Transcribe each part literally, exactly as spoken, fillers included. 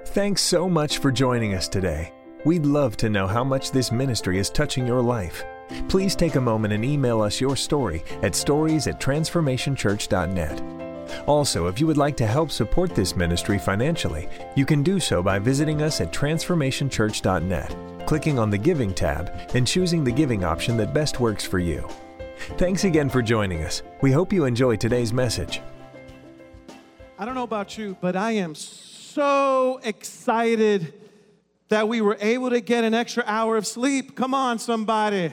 Thanks so much for joining us today. We'd love to know how much this ministry is touching your life. Please take a moment and email us your story at stories at transformation church dot net. Also, if you would like to help support this ministry financially, you can do so by visiting us at transformation church dot net, clicking on the Giving tab, and choosing the giving option that best works for you. Thanks again for joining us. We hope you enjoy today's message. I don't know about you, but I am so excited that we were able to get an extra hour of sleep. Come on, somebody.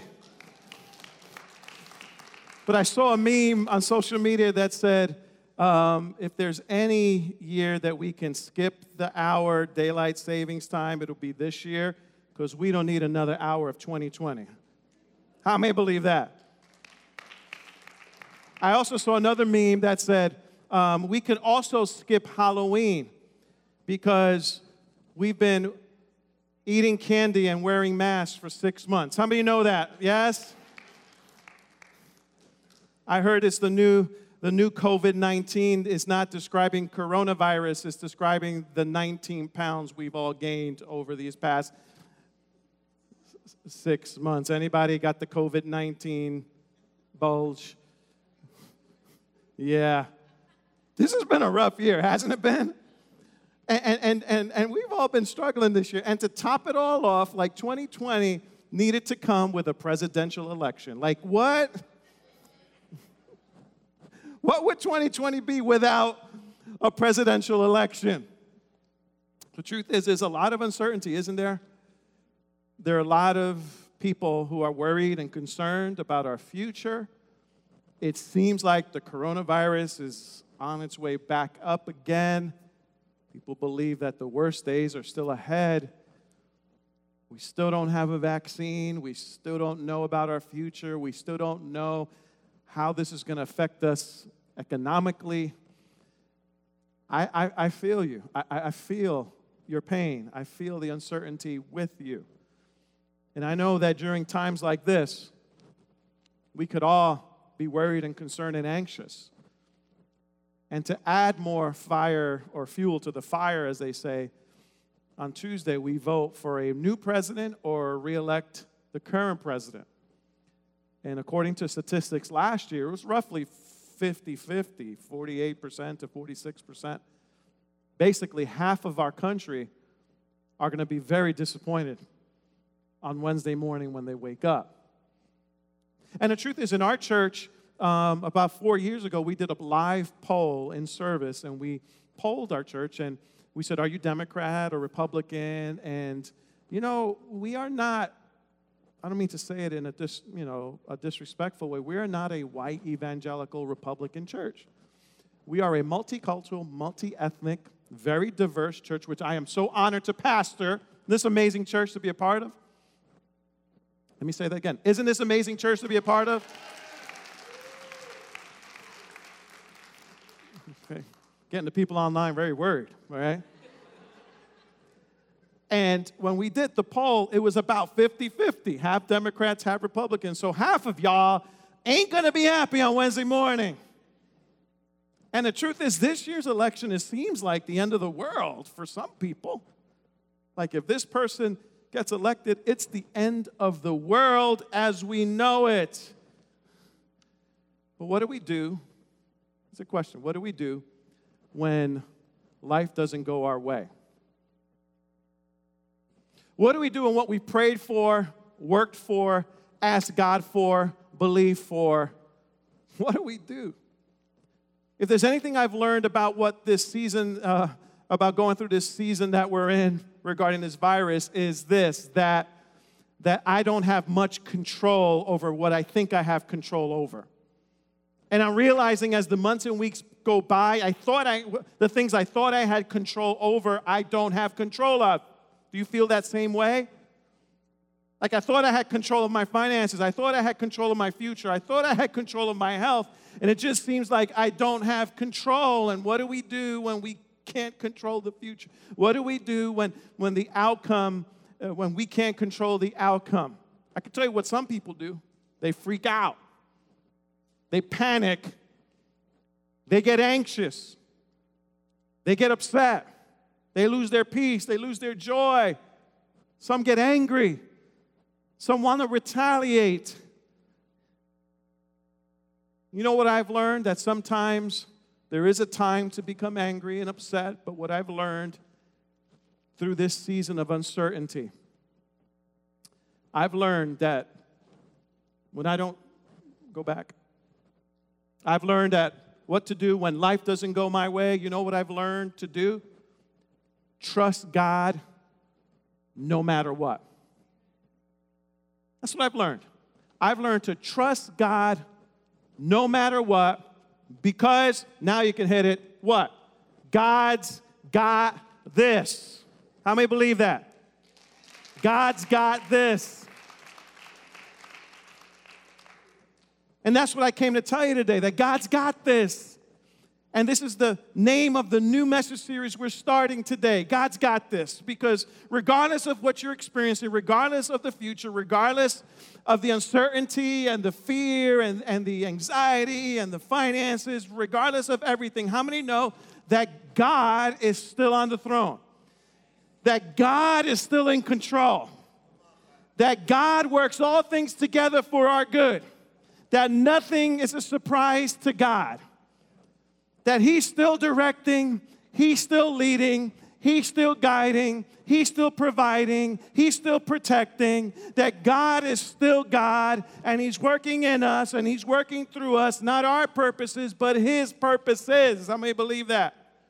But I saw a meme on social media that said, um, if there's any year that we can skip the hour daylight savings time, it'll be this year, because we don't need another hour of twenty twenty. How many believe that? I also saw another meme that said, um, we can also skip Halloween because we've been eating candy and wearing masks for six months. How many know that? Yes? I heard it's the new the new covid nineteen is not describing coronavirus, it's describing the nineteen pounds we've all gained over these past six months. Anybody got the covid nineteen bulge? Yeah. This has been a rough year, hasn't it been? And, and, and, and we've all been struggling this year. And to top it all off, like twenty twenty needed to come with a presidential election. Like what? What would twenty twenty be without a presidential election? The truth is, there's a lot of uncertainty, isn't there? There are a lot of people who are worried and concerned about our future. It seems like the coronavirus is on its way back up again. People believe that the worst days are still ahead. We still don't have a vaccine. We still don't know about our future. We still don't know how this is going to affect us economically. I, I, I feel you. I, I feel your pain. I feel the uncertainty with you. And I know that during times like this, we could all be worried and concerned and anxious. And to add more fire or fuel to the fire, as they say, on Tuesday we vote for a new president or re-elect the current president. And according to statistics last year, it was roughly fifty-fifty, forty-eight percent to forty-six percent. Basically, half of our country are going to be very disappointed on Wednesday morning when they wake up. And the truth is, in our church, um, about four years ago, we did a live poll in service, and we polled our church, and we said, are you Democrat or Republican? And, you know, we are not, I don't mean to say it in a dis, you know, a disrespectful way. We are not a white evangelical Republican church. We are a multicultural, multi-ethnic, very diverse church, which I am so honored to pastor this amazing church to be a part of. Let me say that again. Isn't this amazing church to be a part of? Okay. Getting the people online very worried, all right? And when we did the poll, it was about fifty-fifty, half Democrats, half Republicans. So half of y'all ain't going to be happy on Wednesday morning. And the truth is, this year's election, it seems like the end of the world for some people. Like if this person gets elected, it's the end of the world as we know it. But what do we do? It's a question. What do we do when life doesn't go our way? What do we do when what we prayed for, worked for, asked God for, believed for? What do we do? If there's anything I've learned about what this season, uh, about going through this season that we're in regarding this virus, is this, that, that I don't have much control over what I think I have control over. And I'm realizing as the months and weeks go by, I thought I, the things I thought I had control over, I don't have control of. Do you feel that same way? Like I thought I had control of my finances. I thought I had control of my future. I thought I had control of my health. And it just seems like I don't have control. And what do we do when we can't control the future? What do we do when, when the outcome, uh, when we can't control the outcome? I can tell you what some people do. They freak out. They panic. They get anxious. They get upset. They lose their peace. They lose their joy. Some get angry. Some want to retaliate. You know what I've learned? That sometimes there is a time to become angry and upset, but what I've learned through this season of uncertainty, I've learned that when I don't go back, I've learned that what to do when life doesn't go my way. You know what I've learned to do? Trust God no matter what. That's what I've learned. I've learned to trust God no matter what, because now you can hit it, what? God's got this. How many believe that? God's got this. And that's what I came to tell you today, that God's got this. And this is the name of the new message series we're starting today. God's got this. Because regardless of what you're experiencing, regardless of the future, regardless of the uncertainty and the fear and, and the anxiety and the finances, regardless of everything, how many know that God is still on the throne? That God is still in control? That God works all things together for our good? That nothing is a surprise to God? That He's still directing, He's still leading, He's still guiding, He's still providing, He's still protecting, that God is still God, and He's working in us, and He's working through us, not our purposes, but His purposes. How many believe that?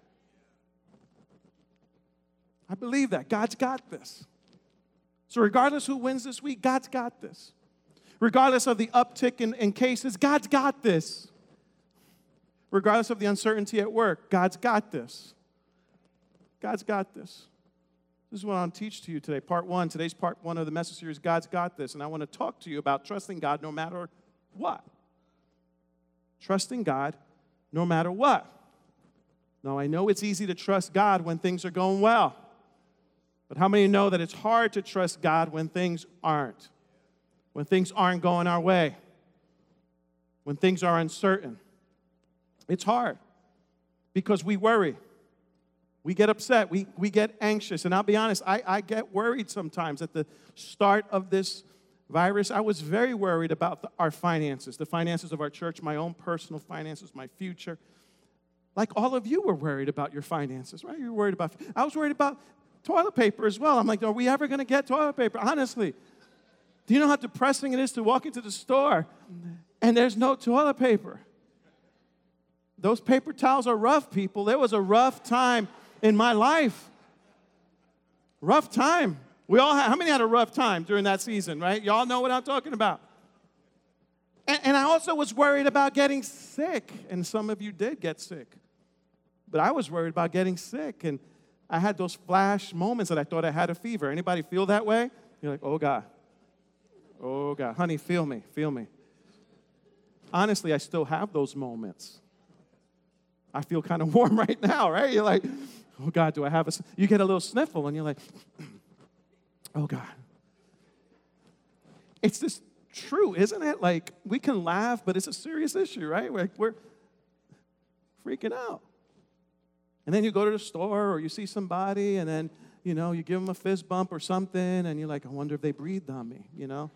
I believe that. God's got this. So regardless who wins this week, God's got this. Regardless of the uptick in, in cases, God's got this. Regardless of the uncertainty at work, God's got this. God's got this. This is what I want to teach to you today. Part one, today's part one of the message series, God's got this. And I want to talk to you about trusting God no matter what. Trusting God no matter what. Now, I know it's easy to trust God when things are going well. But how many know that it's hard to trust God when things aren't? When things aren't going our way? When things are uncertain? It's hard because we worry. We get upset. We, we get anxious. And I'll be honest, I, I get worried sometimes. At the start of this virus, I was very worried about the, our finances, the finances of our church, my own personal finances, my future. Like all of you were worried about your finances, right? You were worried about, I was worried about toilet paper as well. I'm like, are we ever going to get toilet paper? Honestly, do you know how depressing it is to walk into the store and there's no toilet paper? Those paper towels are rough, people. There was a rough time in my life. Rough time. We all had, how many had a rough time during that season, right? Y'all know what I'm talking about. And, and I also was worried about getting sick, and some of you did get sick. But I was worried about getting sick, and I had those flash moments that I thought I had a fever. Anybody feel that way? You're like, oh, God. Oh, God. Honey, feel me, feel me. Honestly, I still have those moments. I feel kind of warm right now, right? You're like, oh, God, do I have a... You get a little sniffle, and you're like, oh, God. It's just true, isn't it? Like, we can laugh, but it's a serious issue, right? We're, we're freaking out. And then you go to the store, or you see somebody, and then, you know, you give them a fist bump or something, and you're like, I wonder if they breathed on me, you know?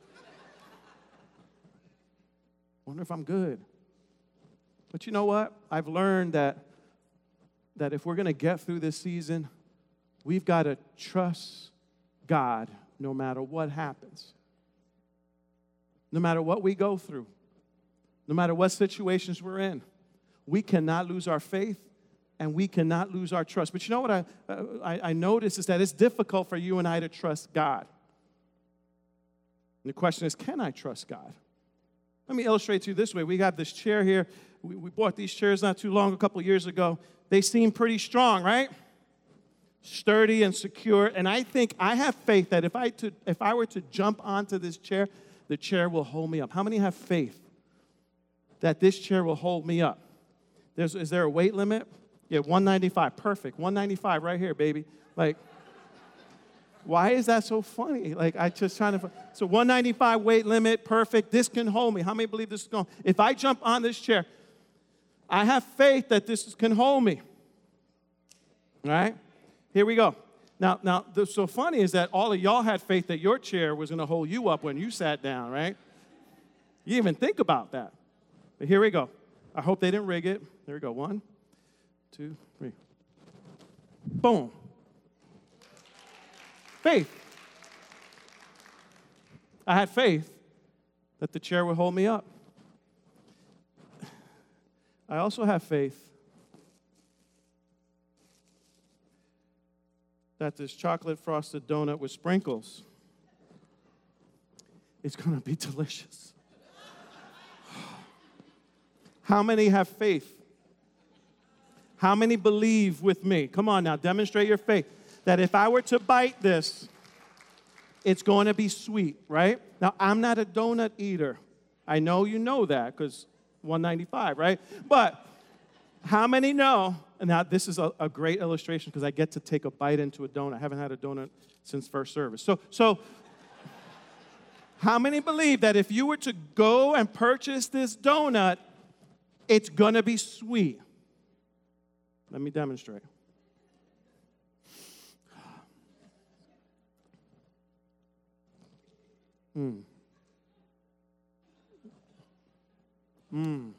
Wonder if I'm good. But you know what? I've learned that, that if we're going to get through this season, we've got to trust God no matter what happens. No matter what we go through. No matter what situations we're in. We cannot lose our faith, and we cannot lose our trust. But you know what I, I, I notice is that it's difficult for you and I to trust God. And the question is, can I trust God? Let me illustrate to you this way. We have this chair here. We, we bought these chairs not too long, a couple years ago. They seem pretty strong, right? Sturdy and secure. And I think, I have faith that if I, to, if I were to jump onto this chair, the chair will hold me up. How many have faith that this chair will hold me up? There's, is there a weight limit? Yeah, one ninety-five. Perfect. one ninety-five right here, baby. Like, why is that so funny? Like, I just trying to, so one ninety-five weight limit, perfect. This can hold me. How many believe this is going? If I jump on this chair, I have faith that this can hold me. All right? Here we go. Now, now, what's so funny is that all of y'all had faith that your chair was going to hold you up when you sat down, right? You didn't even think about that. But here we go. I hope they didn't rig it. There we go. One, two, three. Boom. Faith. I had faith that the chair would hold me up. I also have faith that this chocolate frosted donut with sprinkles is going to be delicious. How many have faith? How many believe with me? Come on now, demonstrate your faith. That if I were to bite this, it's going to be sweet, right? Now, I'm not a donut eater. I know you know that because one ninety-five, right? But how many know, and now this is a, a great illustration because I get to take a bite into a donut. I haven't had a donut since first service. So, so how many believe that if you were to go and purchase this donut, it's going to be sweet? Let me demonstrate. Mmm. Mmm.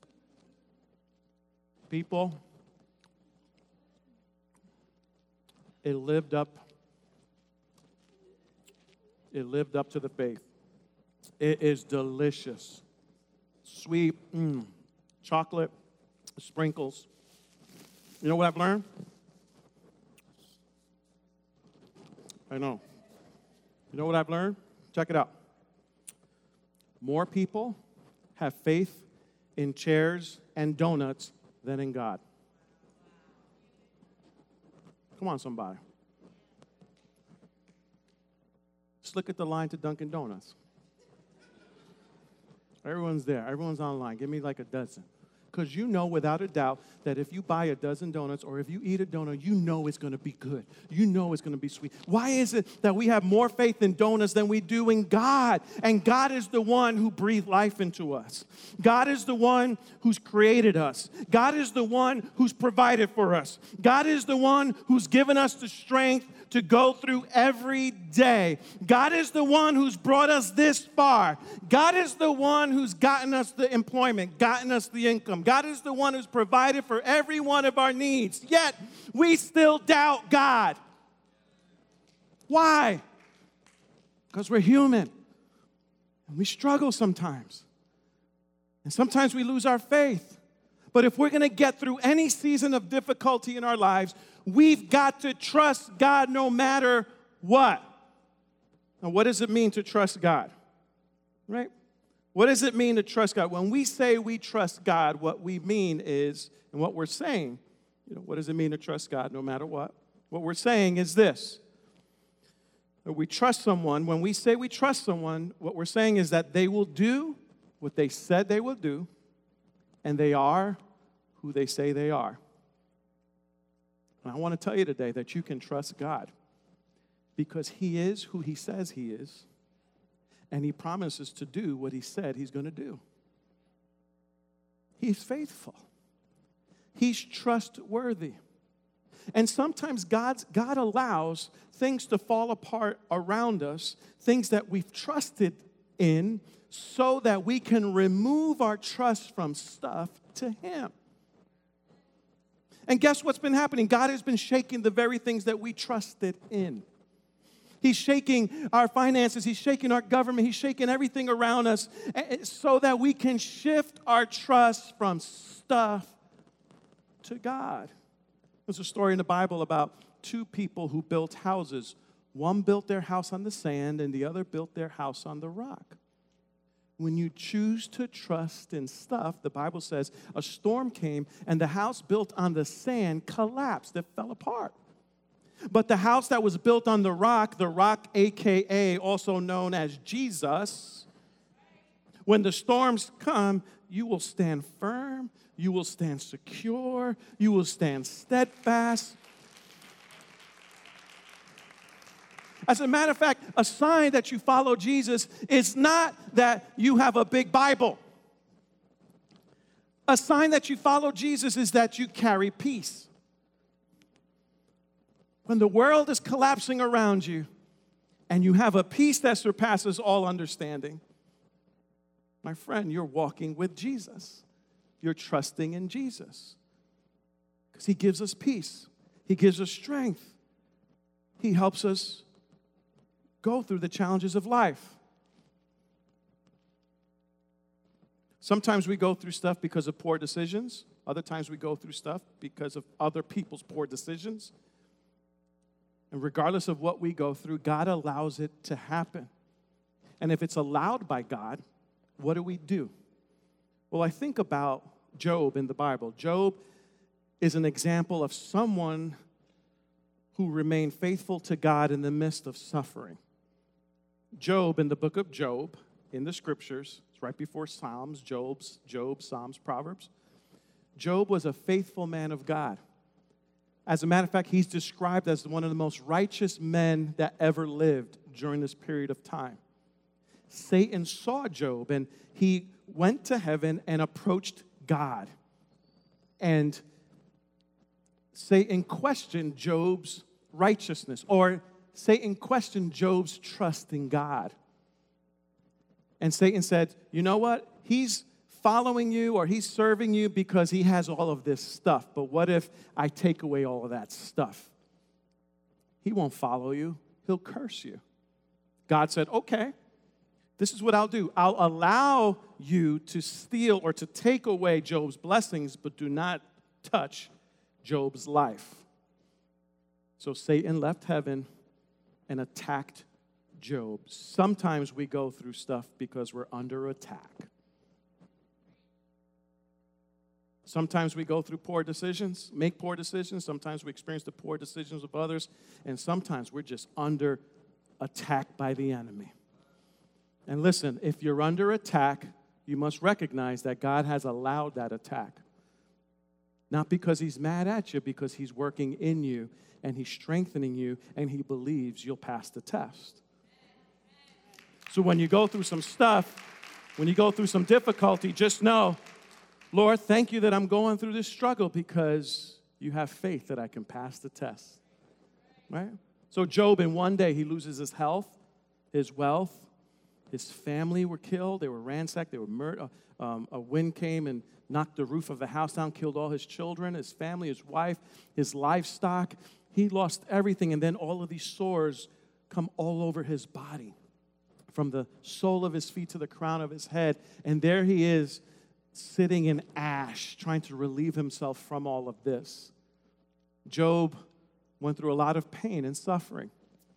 People, it lived up. It lived up to the faith. It is delicious. Sweet, mmm. Chocolate, sprinkles. You know what I've learned? I know. You know what I've learned? Check it out. More people have faith in chairs and donuts than in God. Come on, somebody. Just look at the line to Dunkin' Donuts. Everyone's there. Everyone's online. Give me like a dozen. Because you know without a doubt that if you buy a dozen donuts or if you eat a donut, you know it's going to be good. You know it's going to be sweet. Why is it that we have more faith in donuts than we do in God? And God is the one who breathed life into us. God is the one who's created us. God is the one who's provided for us. God is the one who's given us the strength to go through every day. God is the one who's brought us this far. God is the one who's gotten us the employment, gotten us the income. God is the one who's provided for every one of our needs. Yet, we still doubt God. Why? Because we're human. And we struggle sometimes. And sometimes we lose our faith. But if we're going to get through any season of difficulty in our lives, we've got to trust God no matter what. Now, what does it mean to trust God? Right? What does it mean to trust God? When we say we trust God, what we mean is, and what we're saying, you know, what does it mean to trust God no matter what? What we're saying is this. We trust someone. When we say we trust someone, what we're saying is that they will do what they said they will do, and they are who they say they are. And I want to tell you today that you can trust God because He is who He says He is, and He promises to do what He said He's going to do. He's faithful. He's trustworthy. And sometimes God's, God allows things to fall apart around us, things that we've trusted in, so that we can remove our trust from stuff to Him. And guess what's been happening? God has been shaking the very things that we trusted in. He's shaking our finances. He's shaking our government. He's shaking everything around us so that we can shift our trust from stuff to God. There's a story in the Bible about two people who built houses. One built their house on the sand and the other built their house on the rock. When you choose to trust in stuff, the Bible says a storm came and the house built on the sand collapsed. It fell apart. But the house that was built on the rock, the rock, a k a also known as Jesus, when the storms come, you will stand firm, you will stand secure, you will stand steadfast. As a matter of fact, a sign that you follow Jesus is not that you have a big Bible. A sign that you follow Jesus is that you carry peace. when the world is collapsing around you and you have a peace that surpasses all understanding, my friend, you're walking with Jesus. You're trusting in Jesus. Because he gives us peace. He gives us strength. He helps us go through the challenges of life. Sometimes we go through stuff because of poor decisions. Other times we go through stuff because of other people's poor decisions. And regardless of what we go through, God allows it to happen. And if it's allowed by God, what do we do? Well, I think about Job in the Bible. Job is an example of someone who remained faithful to God in the midst of suffering. Job, in the book of Job, in the scriptures, it's right before Psalms, Job's, Job, Psalms, Proverbs. Job was a faithful man of God. As a matter of fact, he's described as one of the most righteous men that ever lived during this period of time. Satan saw Job, and he went to heaven and approached God. And Satan questioned Job's righteousness, or Satan questioned Job's trust in God. And Satan said, you know what? He's following you or he's serving you because he has all of this stuff. But what if I take away all of that stuff? He won't follow you. He'll curse you. God said, okay, this is what I'll do. I'll allow you to steal or to take away Job's blessings, but do not touch Job's life. So Satan left heaven and attacked Job. Sometimes we go through stuff because we're under attack. Sometimes we go through poor decisions, make poor decisions. Sometimes we experience the poor decisions of others. And sometimes we're just under attack by the enemy. And listen, if you're under attack, you must recognize that God has allowed that attack. Not because he's mad at you, because he's working in you and he's strengthening you and he believes you'll pass the test. So when you go through some stuff, when you go through some difficulty, just know, Lord, thank you that I'm going through this struggle because you have faith that I can pass the test. Right? So Job, in one day, he loses his health, his wealth, his family were killed. They were ransacked. They were murdered. Um, a wind came and knocked the roof of the house down, killed all his children, his family, his wife, his livestock. He lost everything, and then all of these sores come all over his body, from the sole of his feet to the crown of his head. And there he is, sitting in ash, trying to relieve himself from all of this. Job went through a lot of pain and suffering.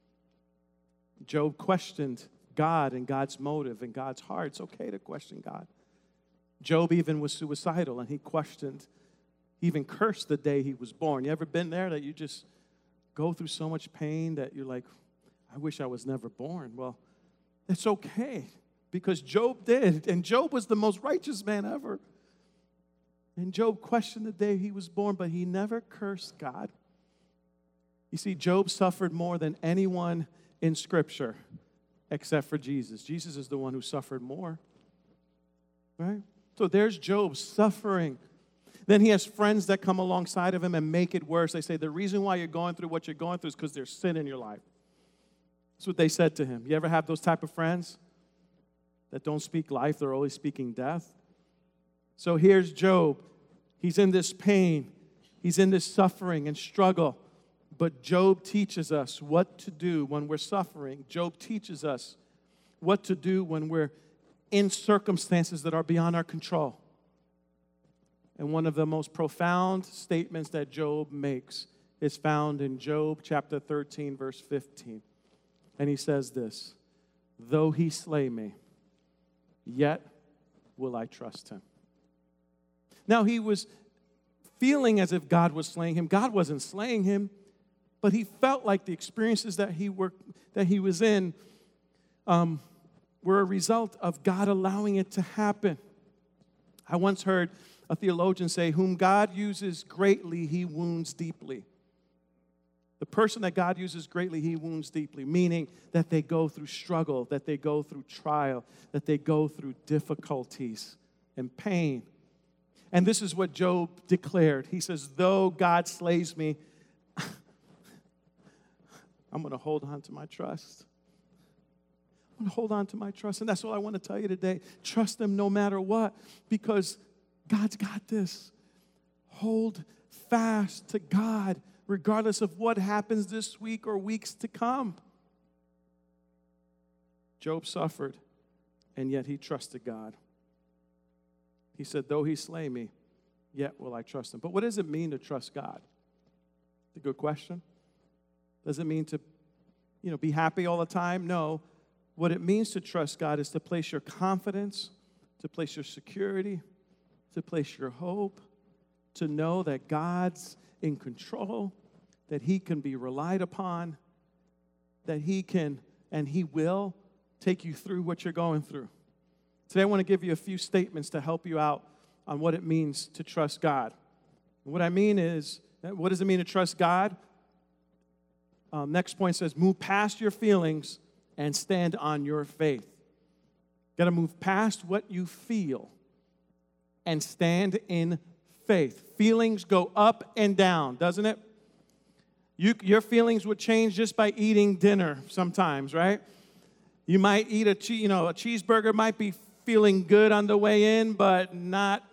Job questioned God and God's motive and God's heart. It's okay to question God. Job even was suicidal, and he questioned, he even cursed the day he was born. You ever been there that you just go through so much pain that you're like, I wish I was never born? Well, it's okay, because Job did, and Job was the most righteous man ever. And Job questioned the day he was born, but he never cursed God. You see, Job suffered more than anyone in Scripture except for Jesus. Jesus is the one who suffered more, right? So there's Job suffering. Then he has friends that come alongside of him and make it worse. They say, the reason why you're going through what you're going through is because there's sin in your life. That's what they said to him. You ever have those type of friends that don't speak life? They're always speaking death. So here's Job. He's in this pain. He's in this suffering and struggle. But Job teaches us what to do when we're suffering. Job teaches us what to do when we're in circumstances that are beyond our control. And one of the most profound statements that Job makes is found in Job chapter thirteen, verse fifteen. And he says this, though he slay me, yet will I trust him. Now, he was feeling as if God was slaying him. God wasn't slaying him, but he felt like the experiences that he were that he was in um, were a result of God allowing it to happen. I once heard a theologian say, whom God uses greatly, he wounds deeply. The person that God uses greatly, he wounds deeply, meaning that they go through struggle, that they go through trial, that they go through difficulties and pain. And this is what Job declared. He says, though God slays me, I'm going to hold on to my trust. I'm going to hold on to my trust. And that's what I want to tell you today. Trust him no matter what, because God's got this. Hold fast to God regardless of what happens this week or weeks to come. Job suffered, and yet he trusted God. He said, though he slay me, yet will I trust him. But what does it mean to trust God? It's a good question. Does it mean to, you know, be happy all the time? No. What it means to trust God is to place your confidence, to place your security, to place your hope, to know that God's in control, that he can be relied upon, that he can and he will take you through what you're going through. Today I want to give you a few statements to help you out on what it means to trust God. What I mean is, what does it mean to trust God? Um, next point says, move past your feelings and stand on your faith. Got to move past what you feel and stand in faith. Feelings go up and down, doesn't it? You, your feelings would change just by eating dinner sometimes, right? You might eat a, che- you know, a cheeseburger might be feeling good on the way in, but not,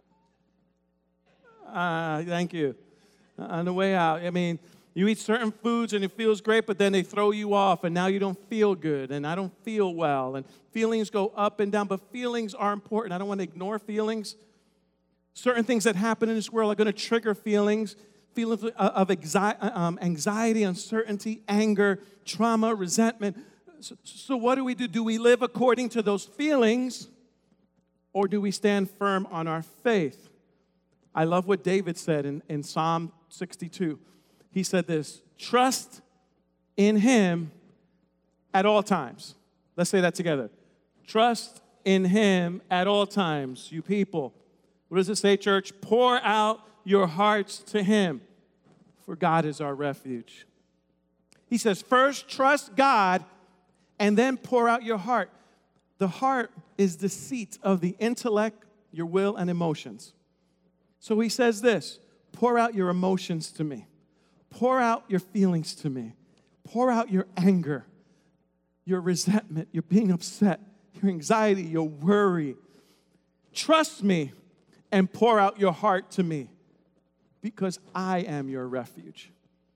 uh, thank you, on the way out. I mean, you eat certain foods and it feels great, but then they throw you off and now you don't feel good and I don't feel well. And feelings go up and down, but feelings are important. I don't want to ignore feelings. Certain things that happen in this world are going to trigger feelings, feelings of anxiety, uncertainty, anger, trauma, resentment. So, so what do we do? Do we live according to those feelings, or do we stand firm on our faith? I love what David said in, in Psalm sixty-two. He said this, trust in him at all times. Let's say that together. Trust in him at all times, you people. What does it say, church? Pour out your hearts to him, for God is our refuge. He says, first trust God, and then pour out your heart. The heart is the seat of the intellect, your will, and emotions. So he says this, pour out your emotions to me. Pour out your feelings to me. Pour out your anger, your resentment, your being upset, your anxiety, your worry. Trust me and pour out your heart to me, because I am your refuge.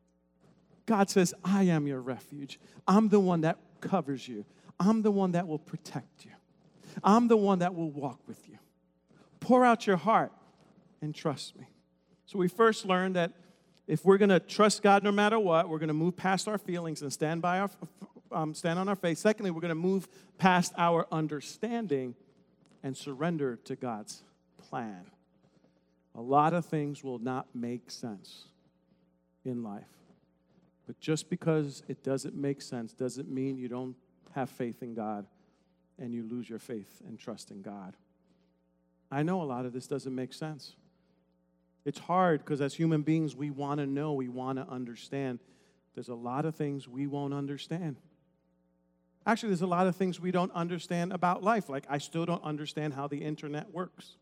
God says, I am your refuge. I'm the one that covers you. I'm the one that will protect you. I'm the one that will walk with you. Pour out your heart and trust me. So we first learned that if we're going to trust God no matter what, we're going to move past our feelings and stand by our, um, stand on our faith. Secondly, we're going to move past our understanding and surrender to God's plan. A lot of things will not make sense in life. But just because it doesn't make sense doesn't mean you don't have faith in God and you lose your faith and trust in God. I know a lot of this doesn't make sense. It's hard because as human beings, we want to know, we want to understand. There's a lot of things we won't understand. Actually, there's a lot of things we don't understand about life. Like, I still don't understand how the internet works.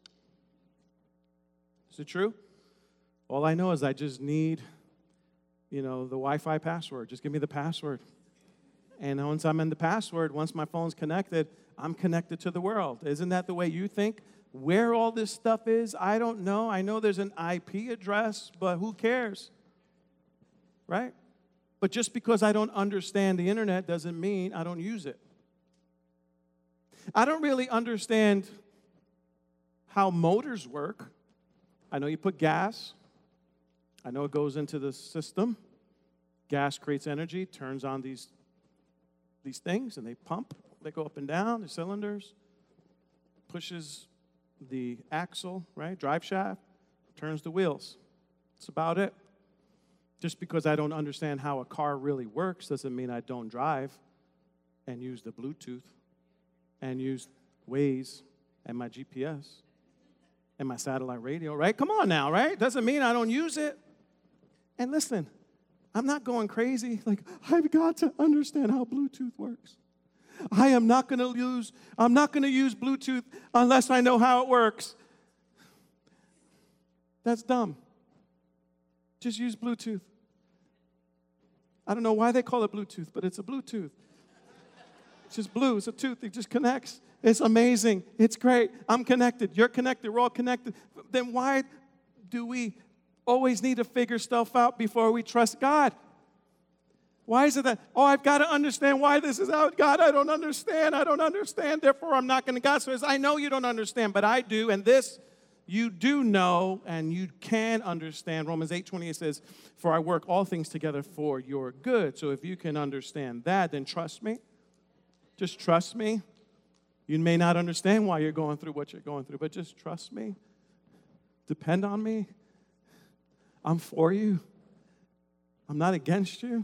Is it true? All I know is I just need, you know, the Wi-Fi password. Just give me the password. And once I'm in the password, once my phone's connected, I'm connected to the world. Isn't that the way you think? Where all this stuff is, I don't know. I know there's an I P address, but who cares? Right? But just because I don't understand the internet doesn't mean I don't use it. I don't really understand how motors work. I know you put gas. I know it goes into the system. Gas creates energy, turns on these, these things, and they pump. They go up and down, the cylinders, pushes the axle, right, drive shaft, turns the wheels. That's about it. Just because I don't understand how a car really works doesn't mean I don't drive and use the Bluetooth and use Waze and my G P S and my satellite radio, right? Come on now, right? Doesn't mean I don't use it. And listen, I'm not going crazy. Like, I've got to understand how Bluetooth works. I am not going to use, I'm not going to use Bluetooth unless I know how it works. That's dumb. Just use Bluetooth. I don't know why they call it Bluetooth, but it's a Bluetooth. It's just blue. It's a tooth. It just connects. It's amazing. It's great. I'm connected. You're connected. We're all connected. Then why do we always need to figure stuff out before we trust God? Why is it that, oh, I've got to understand why this is out. God, I don't understand. I don't understand. Therefore, I'm not going to. God says, I know you don't understand, but I do. And this you do know and you can understand. Romans eight twenty-eight says, for I work all things together for your good. So if you can understand that, then trust me. Just trust me. You may not understand why you're going through what you're going through, but just trust me. Depend on me. I'm for you. I'm not against you.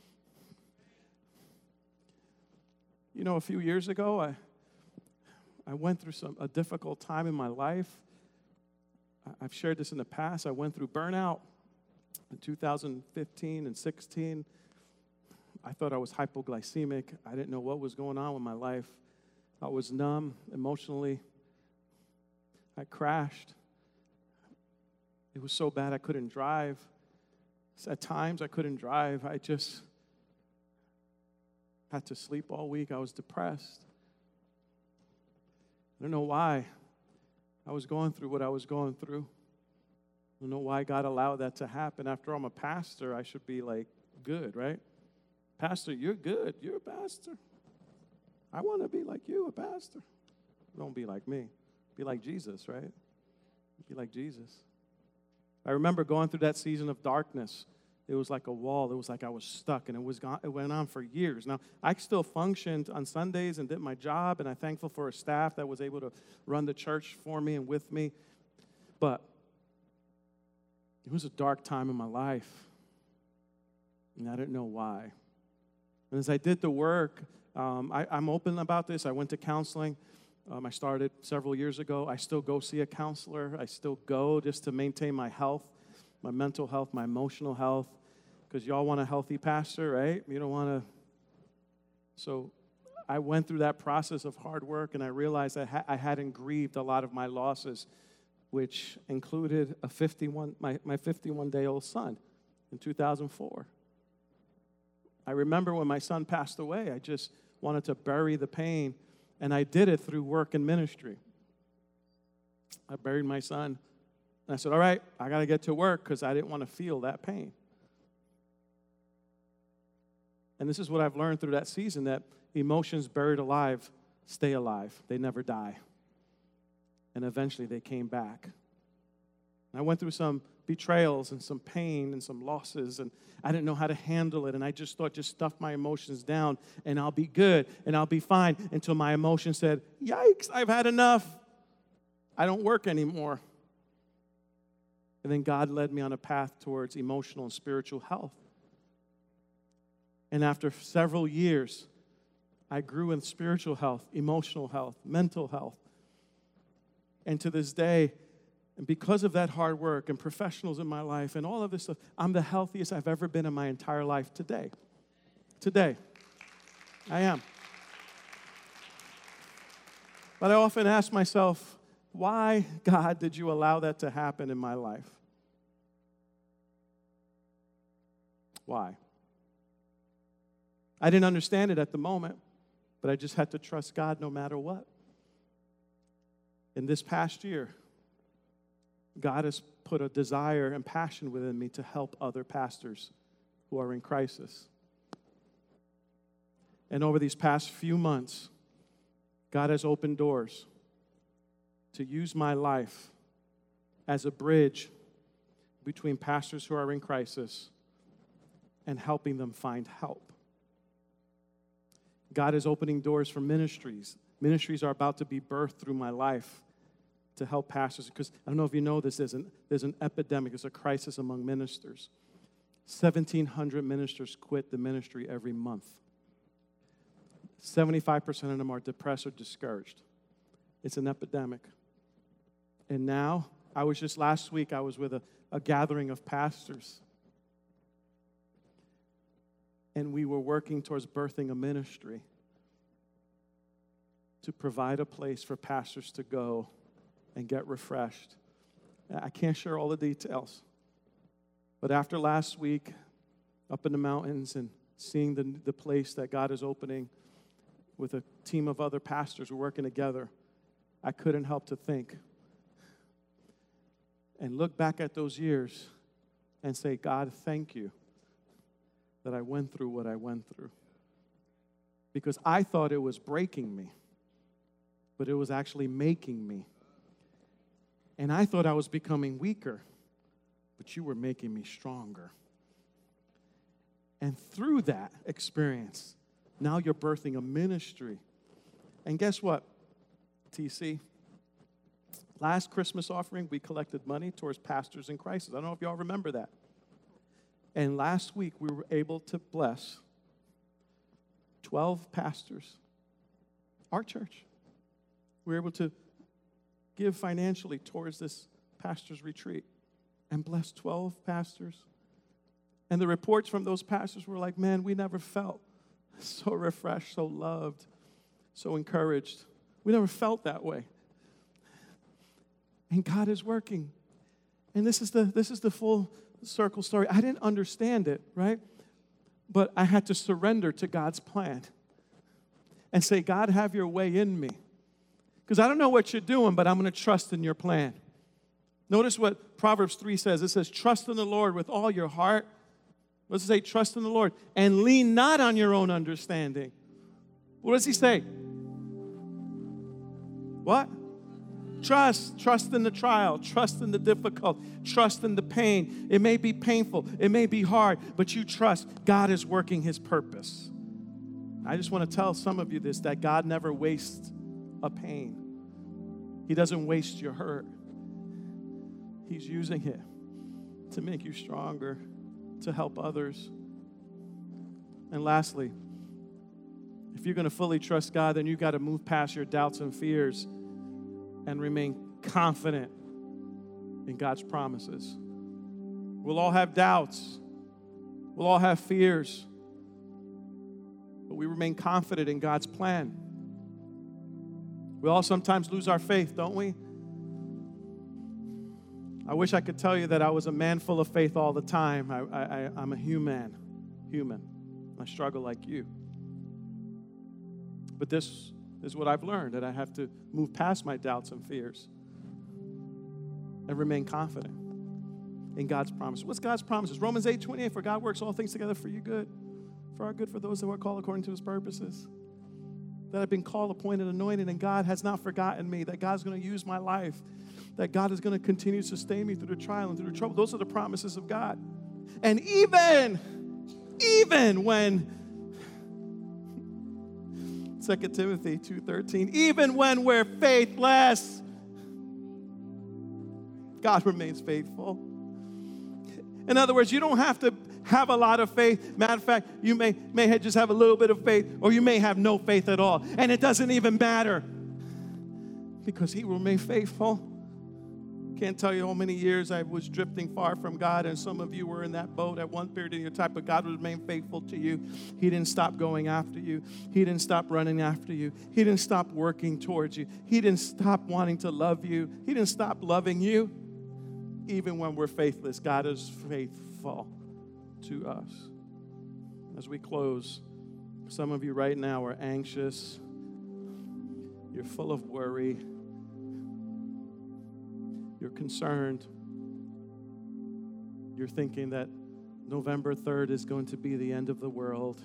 You know, a few years ago, I I went through some a difficult time in my life. I've shared this in the past. I went through burnout in two thousand fifteen and sixteen. I thought I was hypoglycemic. I didn't know what was going on with my life. I was numb emotionally. I crashed. It was so bad I couldn't drive. At times I couldn't drive. I just had to sleep all week. I was depressed. I don't know why I was going through what I was going through. I don't know why God allowed that to happen. After all, I'm a pastor. I should be like good, right? Pastor, you're good. You're a pastor. I want to be like you, a pastor. Don't be like me. Be like Jesus, right? Be like Jesus. I remember going through that season of darkness. It was like a wall. It was like I was stuck, and it was gone, it went on for years. Now, I still functioned on Sundays and did my job, and I'm thankful for a staff that was able to run the church for me and with me. But it was a dark time in my life, and I didn't know why. And as I did the work, um, I, I'm open about this. I went to counseling. Um, I started several years ago. I still go see a counselor. I still go just to maintain my health, my mental health, my emotional health, because y'all want a healthy pastor, right? You don't want to. So I went through that process of hard work, and I realized I, ha- I hadn't grieved a lot of my losses, which included a fifty-one, my, my fifty-one-day-old son in two thousand four. I remember when my son passed away, I just wanted to bury the pain, and I did it through work and ministry. I buried my son, and I said, all right, I got to get to work because I didn't want to feel that pain. And this is what I've learned through that season, that emotions buried alive stay alive. They never die. And eventually they came back. And I went through some betrayals and some pain and some losses, and I didn't know how to handle it, and I just thought, just stuff my emotions down, and I'll be good, and I'll be fine, until my emotions said, yikes, I've had enough. I don't work anymore. And then God led me on a path towards emotional and spiritual health. And after several years, I grew in spiritual health, emotional health, mental health. And to this day, and because of that hard work and professionals in my life and all of this stuff, I'm the healthiest I've ever been in my entire life today. Today. I am. But I often ask myself, why, God, did you allow that to happen in my life? Why? I didn't understand it at the moment, but I just had to trust God no matter what. In this past year, God has put a desire and passion within me to help other pastors who are in crisis. And over these past few months, God has opened doors to use my life as a bridge between pastors who are in crisis and helping them find help. God is opening doors for ministries. Ministries are about to be birthed through my life to help pastors, because I don't know if you know this, there's an, there's an epidemic, there's a crisis among ministers. seventeen hundred ministers quit the ministry every month. seventy-five percent of them are depressed or discouraged. It's an epidemic. And now, I was just last week, I was with a, a gathering of pastors. And we were working towards birthing a ministry to provide a place for pastors to go and get refreshed. I can't share all the details. But after last week, up in the mountains and seeing the, the place that God is opening with a team of other pastors who are working together, I couldn't help to think and look back at those years and say, God, thank you that I went through what I went through. Because I thought it was breaking me, but it was actually making me. And I thought I was becoming weaker, but you were making me stronger. And through that experience, now you're birthing a ministry. And guess what, T C? Last Christmas offering, we collected money towards pastors in crisis. I don't know if y'all remember that. And last week, we were able to bless twelve pastors, our church. We were able to give financially towards this pastor's retreat and bless twelve pastors. And the reports from those pastors were like, man, we never felt so refreshed, so loved, so encouraged. We never felt that way. And God is working. And this is the this is the full circle story. I didn't understand it, right? But I had to surrender to God's plan and say, God, have your way in me. Because I don't know what you're doing, but I'm going to trust in your plan. Notice what Proverbs three says. It says, trust in the Lord with all your heart. What does it say? Trust in the Lord. And lean not on your own understanding. What does he say? What? Trust. Trust in the trial. Trust in the difficult. Trust in the pain. It may be painful. It may be hard, but you trust God is working his purpose. I just want to tell some of you this, that God never wastes a pain. He doesn't waste your hurt. He's using it to make you stronger, to help others. And lastly, if you're going to fully trust God, then you've got to move past your doubts and fears and remain confident in God's promises. We'll all have doubts. We'll all have fears. But we remain confident in God's plan. We all sometimes lose our faith, don't we? I wish I could tell you that I was a man full of faith all the time. I, I, I'm a human, human. I struggle like you. But this is what I've learned, that I have to move past my doubts and fears and remain confident in God's promises. What's God's promises? Romans eight twenty-eight, for God works all things together for you good, for our good, for those who are called according to his purposes. That I've been called, appointed, anointed, and God has not forgotten me, that God's going to use my life, that God is going to continue to sustain me through the trial and through the trouble. Those are the promises of God. And even, even when, Second Timothy two thirteen, even when we're faithless, God remains faithful. In other words, you don't have to have a lot of faith. Matter of fact, you may, may just have a little bit of faith, or you may have no faith at all. And it doesn't even matter, because he will remain faithful. Can't tell you how many years I was drifting far from God, and some of you were in that boat at one period in your time, but God remained faithful to you. He didn't stop going after you. He didn't stop running after you. He didn't stop working towards you. He didn't stop wanting to love you. He didn't stop loving you. Even when we're faithless, God is faithful to us. As we close, some of you right now are anxious. You're full of worry. You're concerned. You're thinking that November third is going to be the end of the world.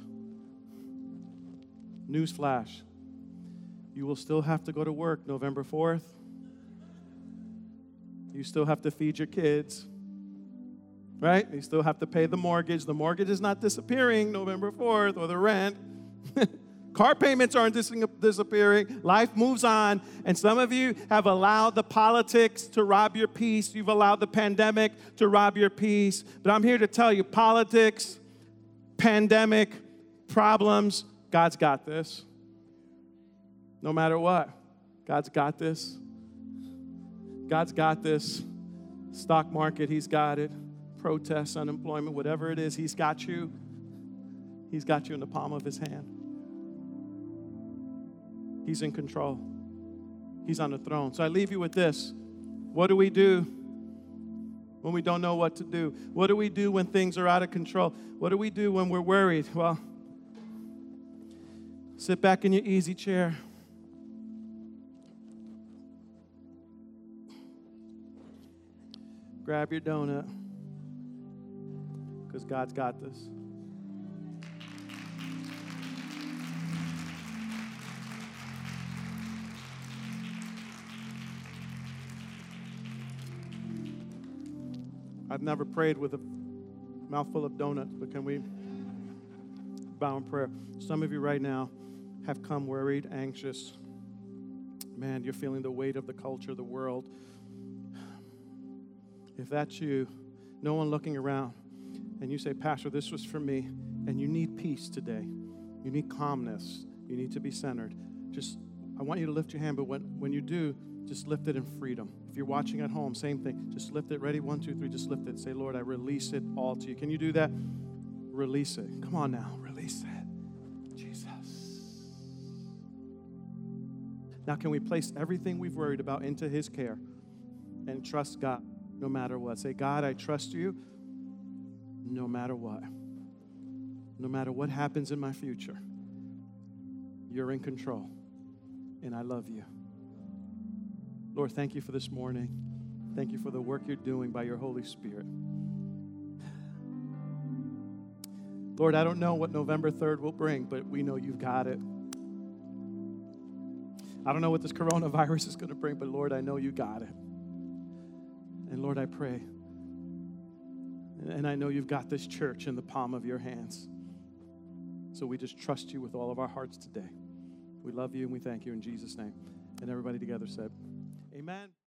Newsflash, you will still have to go to work November fourth. You still have to feed your kids, right? You still have to pay the mortgage. The mortgage is not disappearing November fourth, or the rent. Car payments aren't dis- disappearing. Life moves on. And some of you have allowed the politics to rob your peace. You've allowed the pandemic to rob your peace. But I'm here to tell you, politics, pandemic, problems, God's got this. No matter what, God's got this. God's got this. Stock market, he's got it. Protests, unemployment, whatever it is, he's got you. He's got you in the palm of his hand. He's in control. He's on the throne. So I leave you with this. What do we do when we don't know what to do? What do we do when things are out of control? What do we do when we're worried? Well, sit back in your easy chair. Grab your donut, because God's got this. I've never prayed with a mouthful of donuts, but can we bow in prayer? Some of you right now have come worried, anxious. Man, you're feeling the weight of the culture, the world. If that's you, no one looking around, and you say, Pastor, this was for me, and you need peace today. You need calmness. You need to be centered. Just, I want you to lift your hand, but when, when you do, just lift it in freedom. If you're watching at home, same thing. Just lift it. Ready? One, two, three. Just lift it. Say, Lord, I release it all to you. Can you do that? Release it. Come on now. Release it. Jesus. Now, can we place everything we've worried about into his care and trust God no matter what? Say, God, I trust you no matter what. No matter what happens in my future. You're in control, and I love you. Lord, thank you for this morning. Thank you for the work you're doing by your Holy Spirit. Lord, I don't know what November third will bring, but we know you've got it. I don't know what this coronavirus is going to bring, but Lord, I know you got it. And Lord, I pray, and I know you've got this church in the palm of your hands. So we just trust you with all of our hearts today. We love you and we thank you in Jesus' name. And everybody together said, amen.